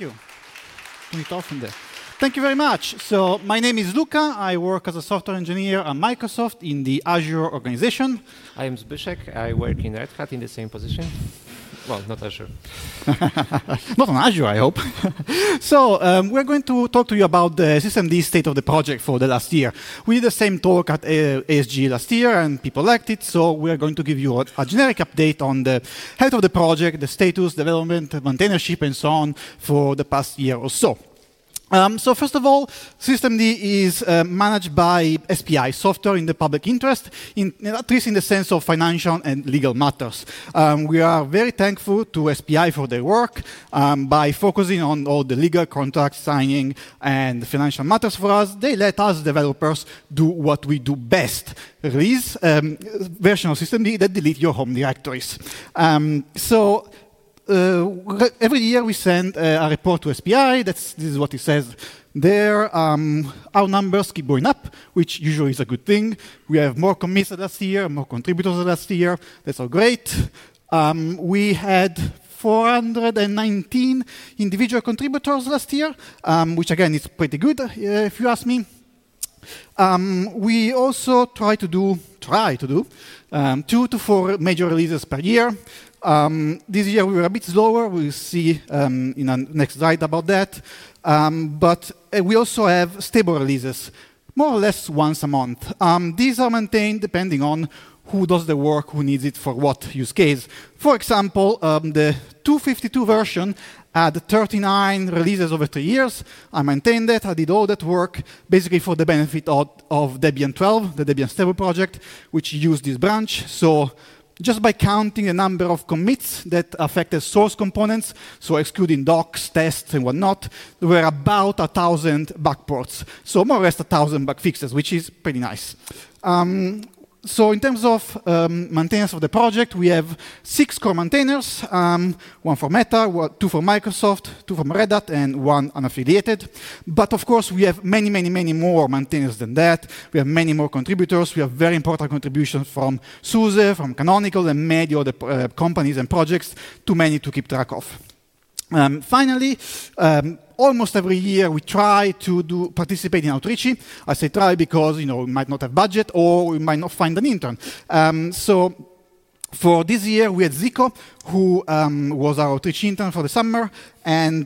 you. Turn it off from there. Thank you very much. So my name is Luca. I work as a software engineer at Microsoft in the Azure organization. I am Zbyszek. I work in Red Hat in the same position. Well, not Azure. Not on Azure, I hope. So we're going to talk to you about the systemd state of the project for the last year. We did the same talk at ASG last year, and people liked it. So we're going to give you a generic update on the health of the project, the status, development, maintainership, and so on for the past year or so. So first of all, systemd is managed by SPI, software in the public interest, at least in the sense of financial and legal matters. We are very thankful to SPI for their work by focusing on all the legal contract signing and financial matters for us. They let us developers do what we do best, release version of systemd that delete your home directories. Every year we send a report to SPI. This is what it says there. Our numbers keep going up, which usually is a good thing. We have more commits than last year, more contributors than last year. That's all great. We had 419 individual contributors last year, which again is pretty good, if you ask me. We also try to do 2 to 4 major releases per year. This year we were a bit slower. We'll see in the next slide about that. But we also have stable releases, more or less once a month. These are maintained depending on who does the work, who needs it for what use case. For example, the 252 version had 39 releases over 3 years. I maintained that. I did all that work basically for the benefit of Debian 12, the Debian stable project, which used this branch. So just by counting the number of commits that affected source components, so excluding docs, tests, and whatnot, there were about 1,000 bug ports. So more or less 1,000 bug fixes, which is pretty nice. So in terms of maintenance of the project, we have 6 core maintainers, 1 for Meta, 2 for Microsoft, 2 from Red Hat, and 1 unaffiliated. But of course, we have many, many, many more maintainers than that. We have many more contributors. We have very important contributions from SUSE, from Canonical, and many other companies and projects, too many to keep track of. Finally, almost every year we try to participate in Outreachy. I say try because we might not have budget or we might not find an intern. So for this year we had Zico, who was our Outreach intern for the summer, and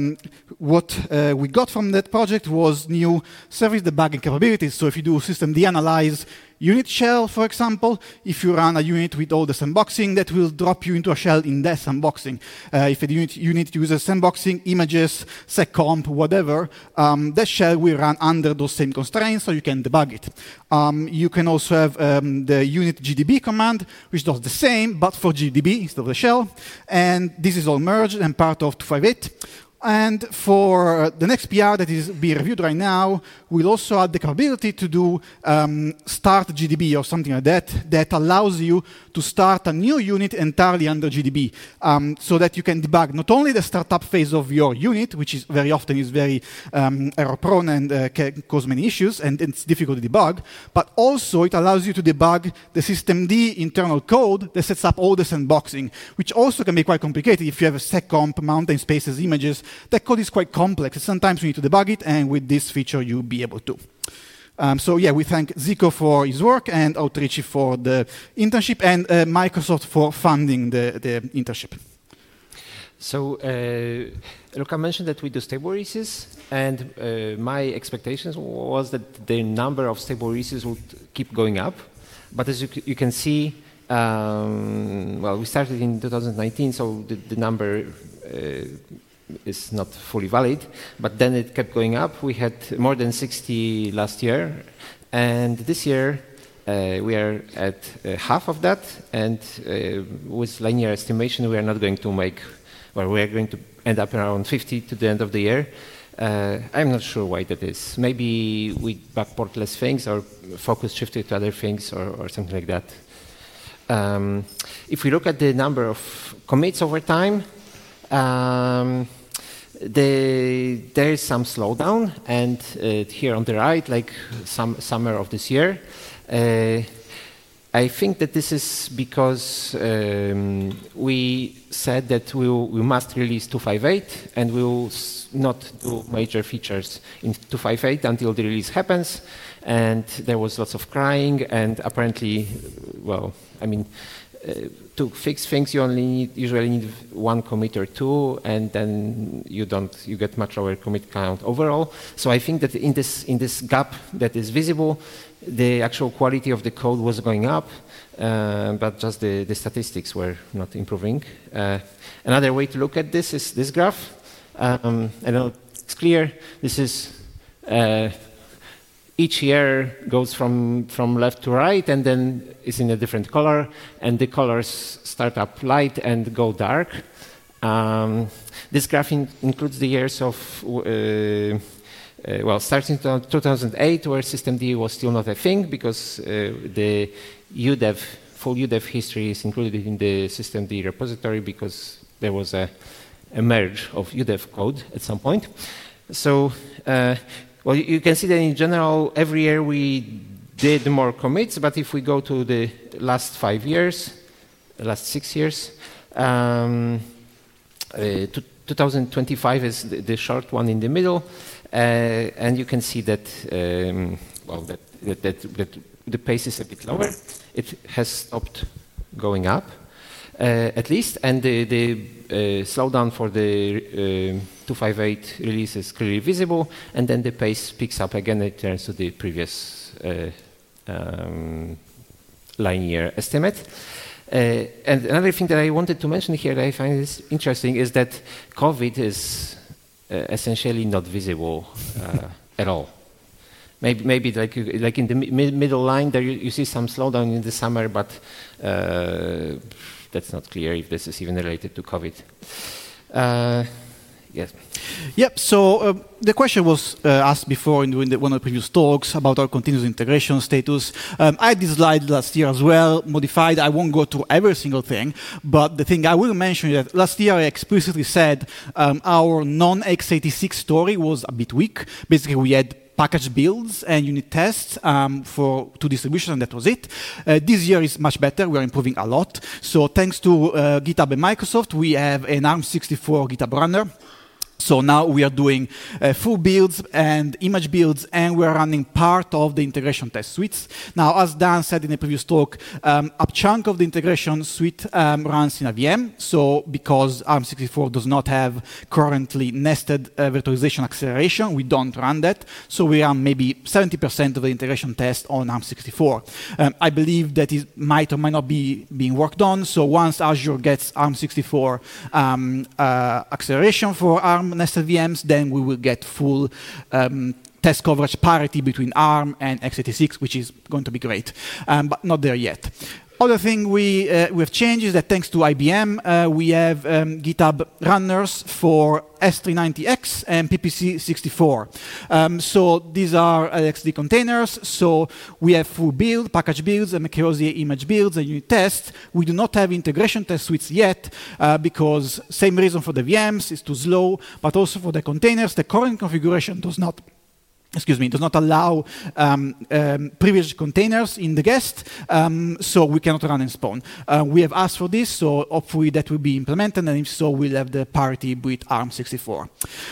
what we got from that project was new service debugging capabilities. So if you do systemd analyze unit shell, for example, if you run a unit with all the sandboxing, that will drop you into a shell in that sandboxing. If a unit uses sandboxing, images, seccomp, whatever, that shell will run under those same constraints, so you can debug it. You can also have the unit GDB command, which does the same, but for GDB instead of the shell. And this is all merged and part of 258. And for the next PR that is being reviewed right now, we'll also add the capability to do start GDB or something like that allows you to start a new unit entirely under GDB, so that you can debug not only the startup phase of your unit, which is very often very error-prone and can cause many issues, and it's difficult to debug, but also it allows you to debug the systemd internal code that sets up all the sandboxing, which also can be quite complicated if you have a seccomp, mountain spaces, images. That code is quite complex. Sometimes you need to debug it, and with this feature, you'll be able to. So yeah, we thank Zico for his work, and Outreachy for the internship, and Microsoft for funding the internship. So Luca mentioned that we do stable releases, and my expectations was that the number of stable releases would keep going up. But as you can see, well, we started in 2019, so the number is not fully valid, but then it kept going up. We had more than 60 last year, and this year we are at half of that, and with linear estimation we are not going to make, well, we are going to end up around 50 to the end of the year. I'm not sure why that is. Maybe we backport less things, or focus shifted to other things, or something like that. If we look at the number of commits over time, there is some slowdown, and here on the right, like summer of this year, I think that this is because we said that we must release 258 and we will not do major features in 258 until the release happens. And there was lots of crying, and apparently, well, I mean, to fix things, you usually need one commit or two, and then you get much lower commit count overall. So I think that in this gap that is visible, the actual quality of the code was going up, but just the statistics were not improving. Another way to look at this is this graph. I know it's clear. This is each year goes from left to right, and then it's in a different color, and the colors start up light and go dark. This graph includes the years of, starting in 2008, where systemd was still not a thing, because the UDEV, full UDEV history is included in the systemd repository, because there was a merge of UDEV code at some point. So, well, you can see that in general, every year we did more commits, but if we go to the last 5 years, the last 6 years, 2025 is the short one in the middle, and you can see that, that the pace is a bit lower. It has stopped going up, at least, and the slowdown for the 258 release is clearly visible, and then the pace picks up again. It turns to the previous linear estimate. And another thing that I wanted to mention here that I find is interesting is that COVID is essentially not visible at all. Maybe like in the middle line there you see some slowdown in the summer, but that's not clear if this is even related to COVID. Yes. Yep. So the question was asked before in one of the previous talks about our continuous integration status. I had this slide last year as well, modified. I won't go through every single thing, but the thing I will mention is that last year I explicitly said our non-x86 story was a bit weak. Basically, we had package builds and unit tests for two distributions, and that was it. This year is much better. We are improving a lot. So thanks to GitHub and Microsoft, we have an ARM64 GitHub runner. So now we are doing full builds and image builds, and we're running part of the integration test suites. Now, as Dan said in the previous talk, a chunk of the integration suite runs in a VM. So because ARM64 does not have currently nested virtualization acceleration, we don't run that. So we run maybe 70% of the integration test on ARM64. I believe that it might or might not be being worked on. So once Azure gets ARM64 acceleration for ARM nested VMs, then we will get full test coverage parity between ARM and x86, which is going to be great, but not there yet. Other thing we have changed is that thanks to IBM, we have GitHub runners for S390X and PPC64. So these are LXD containers. So we have full build, package builds, and Macrosier image builds and unit tests. We do not have integration test suites yet because same reason for the VMs, is too slow, but also for the containers, the current configuration does not allow privileged containers in the guest, so we cannot run and spawn. We have asked for this, so hopefully that will be implemented, and if so, we'll have the parity with ARM64.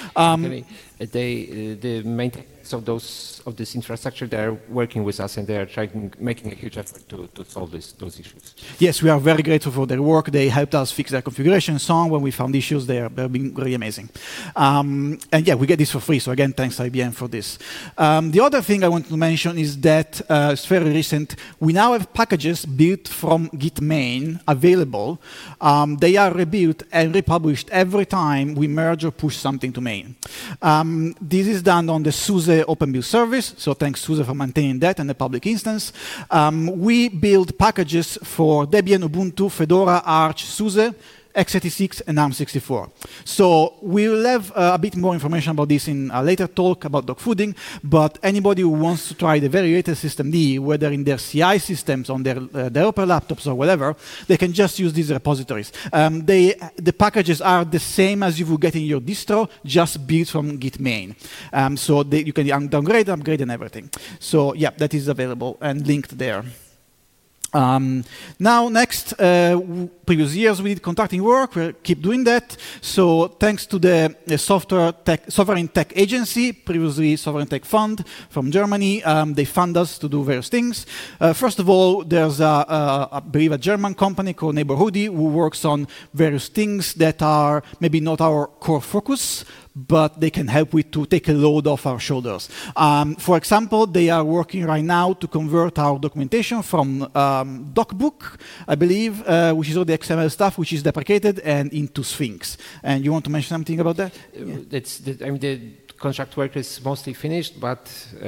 The maintenance of this infrastructure, they are working with us, and they are making a huge effort to solve those issues. Yes, we are very grateful for their work. They helped us fix their configuration and so on. When we found issues, they've been really amazing. And yeah, we get this for free. So again, thanks IBM for this. The other thing I want to mention is that it's very recent. We now have packages built from Git main available. They are rebuilt and republished every time we merge or push something to main. This is done on the SUSE Open Build service, so thanks SUSE for maintaining that and the public instance. We build packages for Debian, Ubuntu, Fedora, Arch, SUSE, x86, and ARM64. So we will have a bit more information about this in a later talk about dogfooding, but anybody who wants to try the very latest systemd, whether in their CI systems, on their developer laptops or whatever, they can just use these repositories. The packages are the same as you would get in your distro, just built from Git main. So you can downgrade, upgrade, and everything. So yeah, that is available and linked there. Now, next, previous years we did contracting work. We keep doing that. So, thanks to the Sovereign Tech Agency, previously Sovereign Tech Fund from Germany, they fund us to do various things. First of all, there's I believe a German company called Neighborhoody who works on various things that are maybe not our core focus, but they can help with to take a load off our shoulders. For example, they are working right now to convert our documentation from DocBook, I believe, which is all the XML stuff which is deprecated, and into Sphinx. And you want to mention something about that? Yeah. I mean, the contract work is mostly finished, but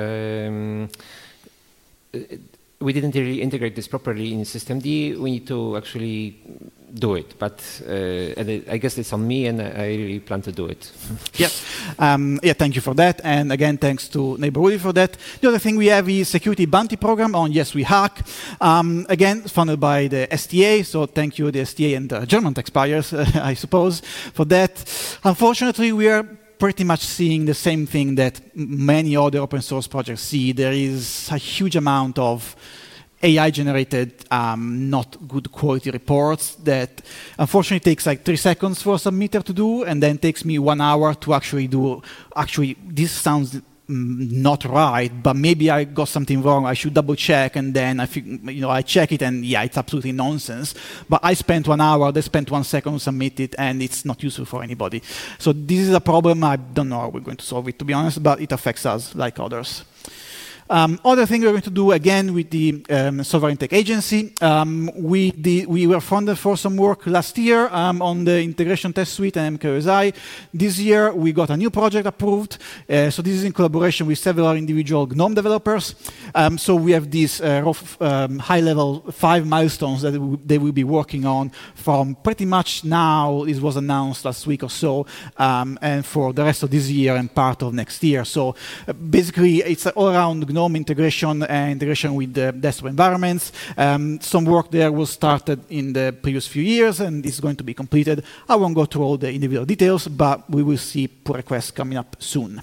we didn't really integrate this properly in systemd. We need to actually do it, but and I guess it's on me, and I really plan to do it. Yes. Yeah, thank you for that. And again, thanks to Neighborhoody for that. The other thing we have is Security Bounty Program on Yes We Hack. Again, funded by the STA, so thank you, the STA and the German taxpayers, I suppose, for that. Unfortunately, we are pretty much seeing the same thing that many other open source projects see. There is a huge amount of AI-generated, not good quality reports that unfortunately takes like 3 seconds for a submitter to do, and then takes me 1 hour to actually do. Actually, this sounds not right, but maybe I got something wrong. I should double check, and then I check it, and yeah, it's absolutely nonsense. But I spent 1 hour, they spent 1 second to submit it, and it's not useful for anybody. So this is a problem. I don't know how we're going to solve it, to be honest, but it affects us like others. Other thing we're going to do again with the Sovereign Tech Agency, we were funded for some work last year on the Integration Test Suite and MKOSI. This year we got a new project approved. So this is in collaboration with several individual GNOME developers. So we have these high-level 5 milestones that they will be working on from pretty much now. This was announced last week or so, and for the rest of this year and part of next year. So basically, it's all around GNOME integration and integration with the desktop environments. Some work there was started in the previous few years, and it's going to be completed. I won't go through all the individual details, but we will see pull requests coming up soon.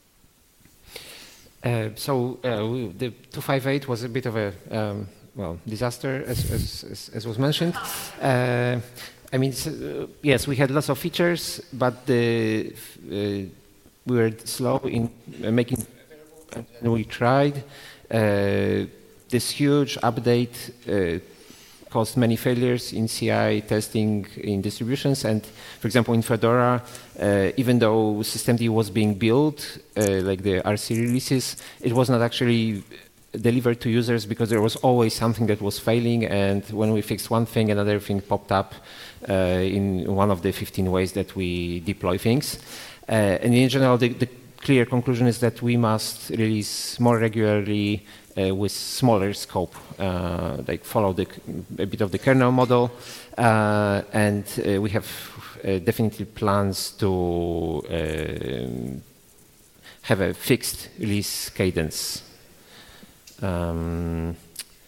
The 258 was a bit of a disaster, as was mentioned. I mean, yes, we had lots of features, but we were slow in making. And we tried. This huge update caused many failures in CI testing in distributions. And for example, in Fedora, even though systemd was being built, like the RC releases, it was not actually delivered to users because there was always something that was failing. And when we fixed one thing, another thing popped up in one of the 15 ways that we deploy things. And in general, the clear conclusion is that we must release more regularly with smaller scope, like follow a bit of the kernel model, and we have definitely plans to have a fixed release cadence. What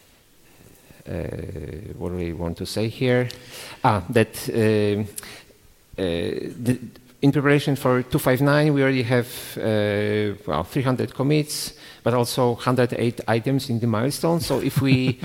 do we want to say here? In preparation for 259, we already have 300 commits, but also 108 items in the milestone. So if we,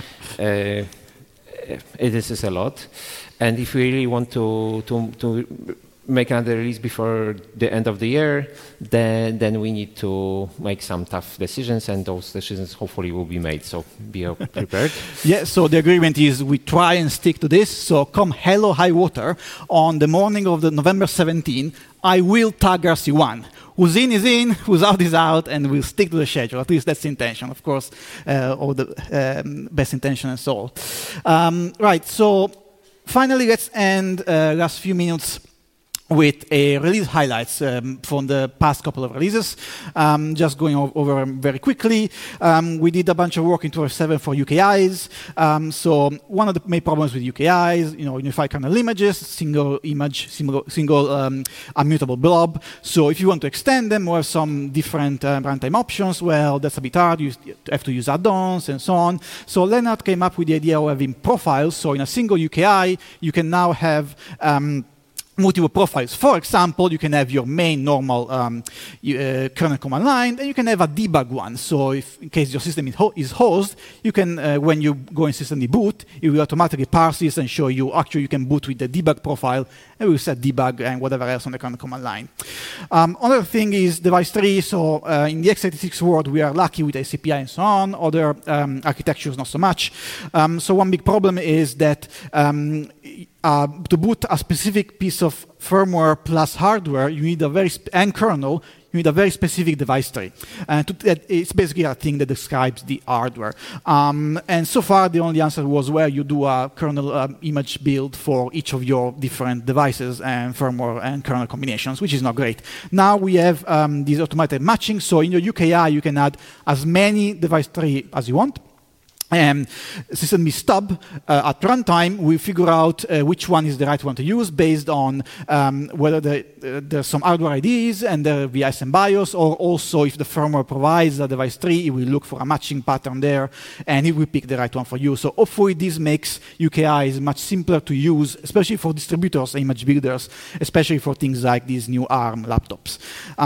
this is a lot, and if we really want to make another release before the end of the year, then we need to make some tough decisions, and those decisions hopefully will be made. So be prepared. Yeah. So the agreement is we try and stick to this. So come hell or high water, on the morning of the November 17, I will tag RC1. Who's in is in, who's out is out, and we'll stick to the schedule. At least that's the intention, of course, all the best intention and so on. Right. So finally, let's end last few minutes with a release highlights from the past couple of releases. Just going over very quickly, we did a bunch of work in 12.7 for UKIs. So one of the main problems with UKIs, unified kernel images, single image, single immutable blob. So if you want to extend them or have some different runtime options, well, that's a bit hard. You have to use add-ons and so on. So Lennart came up with the idea of having profiles. So in a single UKI, you can now have multiple profiles. For example, you can have your main normal kernel command line, and you can have a debug one. So if, in case your system is hosted, you can, when you go in systemd boot, it will automatically parse this and show you, actually, you can boot with the debug profile, and we'll set debug and whatever else on the kernel command line. Another thing is device tree. So in the x86 world, we are lucky with ACPI and so on. Other architectures, not so much. So one big problem is that to boot a specific piece of firmware plus hardware, you need and kernel, you need a very specific device tree. And it's basically a thing that describes the hardware. And so far, the only answer was where you do a kernel image build for each of your different devices and firmware and kernel combinations, which is not great. Now we have this automated matching. So in your UKI, you can add as many device tree as you want. Systemd stub at runtime, we figure out which one is the right one to use based on whether there's some hardware IDs and via SMBIOS, or also if the firmware provides a device tree, it will look for a matching pattern there, and it will pick the right one for you. So hopefully this makes UKIs much simpler to use, especially for distributors and image builders, especially for things like these new ARM laptops.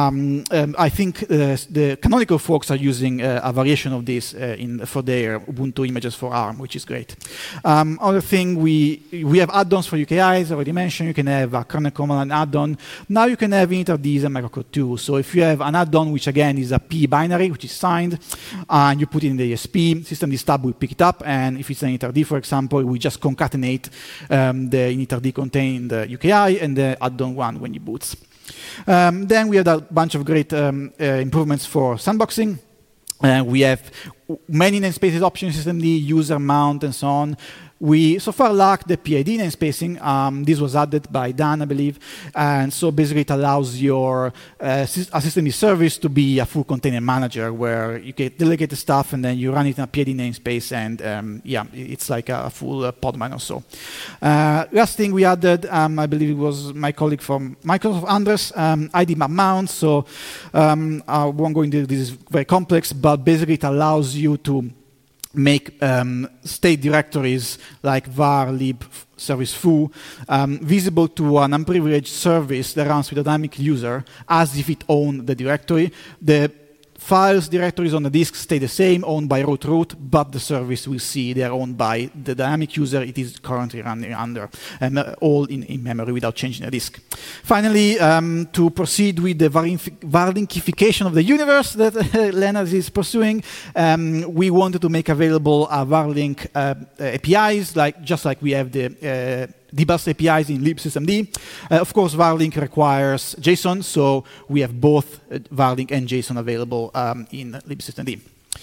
I think the Canonical folks are using a variation of this for their Ubuntu images for ARM, which is great. Other thing, we have add-ons for UKIs, already mentioned. You can have a kernel command add-on. Now you can have initrds and microcode too. So if you have an add-on, which again is a P binary, which is signed, and you put it in the ESP, systemd stub will pick it up, and if it's an initrd, for example, we just concatenate the initrd contained UKI and the add-on one when you boots. Then we have a bunch of great improvements for sandboxing. We have many namespaces options, systemd, user mount, and so on. We so far lack the PID namespacing. This was added by Dan, I believe. And so basically it allows your systemd service to be a full container manager where you can delegate the stuff and then you run it in a PID namespace, and yeah, it's like a full podman or so. Last thing we added, I believe it was my colleague from Microsoft, Andres, ID map mount. So I won't go into this, is very complex, but basically it allows you to make state directories like var, lib, service foo visible to an unprivileged service that runs with a dynamic user as if it owned the directory. The files, directories on the disk stay the same, owned by root, but the service will see they're owned by the dynamic user it is currently running under, and all in memory without changing the disk. Finally, to proceed with the varlinkification of the universe that Leonard is pursuing, we wanted to make available varlink APIs, just like we have the dbus APIs in libsystemd. Of course, varlink requires JSON, so we have both varlink and JSON available in libsystemd.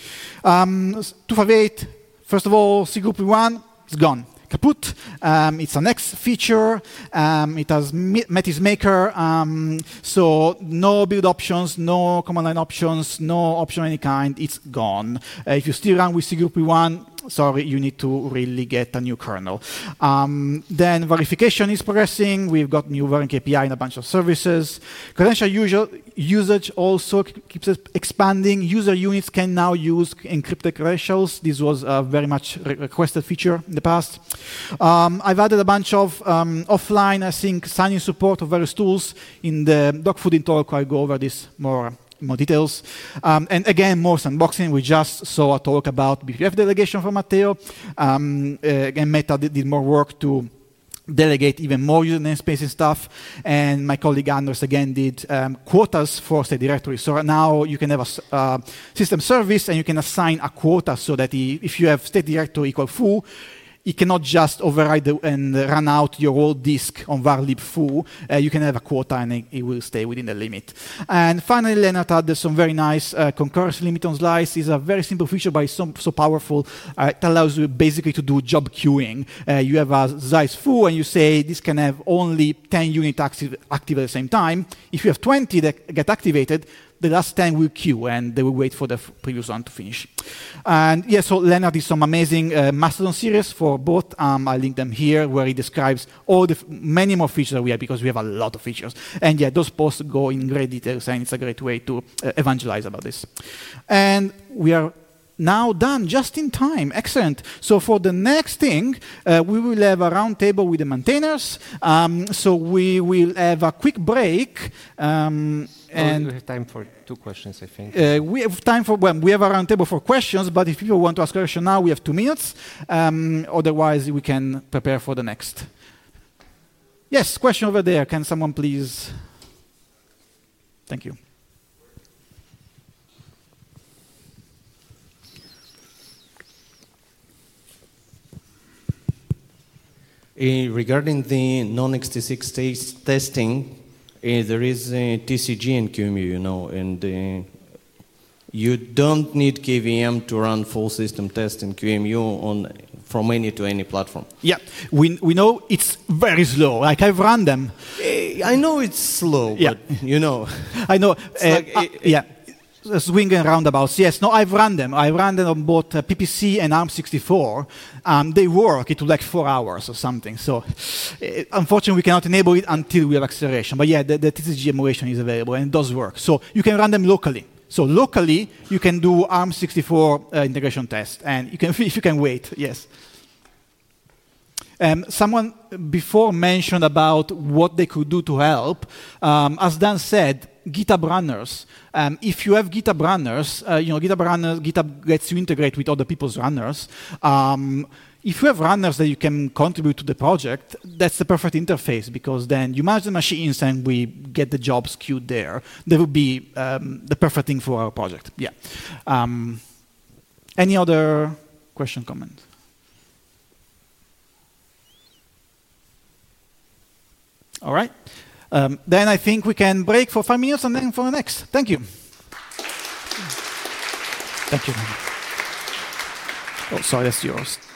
258, first of all, cgroup1 is gone. Kaput. It's a next feature. It has met its maker. So no build options, no command line options, no option of any kind. It's gone. If you still run with cgroup1, sorry, you need to really get a new kernel. Then verification is progressing. We've got new varlink API and a bunch of services. Credential usage also keeps expanding. User units can now use encrypted credentials. This was a very much requested feature in the past. I've added a bunch of offline, I think, sign-in support of various tools. In the dogfooding talk, I'll go over this more details. And again, more sandboxing. We just saw a talk about BPF delegation from Matteo. Again, Meta did more work to delegate even more user namespace and stuff. And my colleague Anders again did quotas for state directory. So now you can have a system service and you can assign a quota so that if you have state directory equal foo, it cannot just override and run out your old disk on var lib foo. You can have a quota and it will stay within the limit. And finally, Leonard added some very nice concurrency limit on slice. It's a very simple feature, but it's so powerful. It allows you basically to do job queuing. You have a slice foo and you say this can have only 10 units active at the same time. If you have 20 that get activated, the last 10 will queue and they will wait for the previous one to finish. And yeah, so Leonard did some amazing Mastodon series for both. I link them here where he describes all the many more features that we have because we have a lot of features. And yeah, those posts go in great details and it's a great way to evangelize about this. And we are now done, just in time. Excellent. So for the next thing, we will have a roundtable with the maintainers. So we will have a quick break. And we have time for 2 questions, I think. We have time for, well, we have a roundtable for questions, but if people want to ask a question now, we have 2 minutes. Otherwise, we can prepare for the next. Yes, question over there. Can someone please? Thank you. Regarding the non-x86 testing, there is TCG and QEMU, and you don't need KVM to run full system test in QEMU from any to any platform. Yeah, we know it's very slow. Like, I've run them. I know it's slow, yeah. But you know. I know. Yeah. Swing and roundabouts. Yes, no, I've run them. I ran them on both PPC and ARM64. They work. It took like 4 hours or something. So, unfortunately, we cannot enable it until we have acceleration. But yeah, the TCG emulation is available and it does work. So you can run them locally. So locally, you can do ARM64 integration test, and you can, if you can wait. Yes. Someone before mentioned about what they could do to help. As Dan said, GitHub runners. If you have GitHub runners, GitHub lets you integrate with other people's runners. If you have runners that you can contribute to the project, that's the perfect interface, because then you manage the machines and we get the jobs queued there. That would be the perfect thing for our project. Yeah. Any other question, comment? All right. Then I think we can break for 5 minutes and then for the next. Thank you. Thank you. Oh, sorry, that's yours.